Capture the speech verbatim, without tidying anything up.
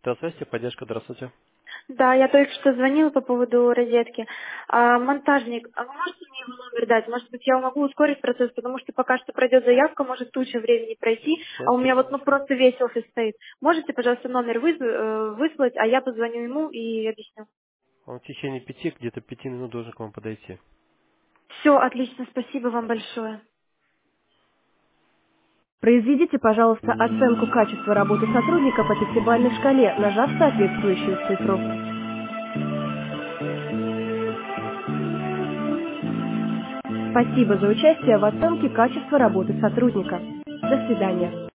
Автосвязь, поддержка, здравствуйте. Да, я только что звонила по поводу розетки. А, монтажник, а вы можете мне его номер дать? Может быть, я могу ускорить процесс, потому что пока что пройдет заявка, может туча времени пройти, а Сейчас, у меня вот ну секундочку. просто весь офис стоит. Можете, пожалуйста, номер выз- э, выслать, а я позвоню ему и объясню. Он в течение пяти, где-то пяти минут должен к вам подойти. Все, отлично, спасибо вам большое. Произведите, пожалуйста, оценку качества работы сотрудника по пятибалльной шкале, нажав соответствующую цифру. Спасибо за участие в оценке качества работы сотрудника. До свидания.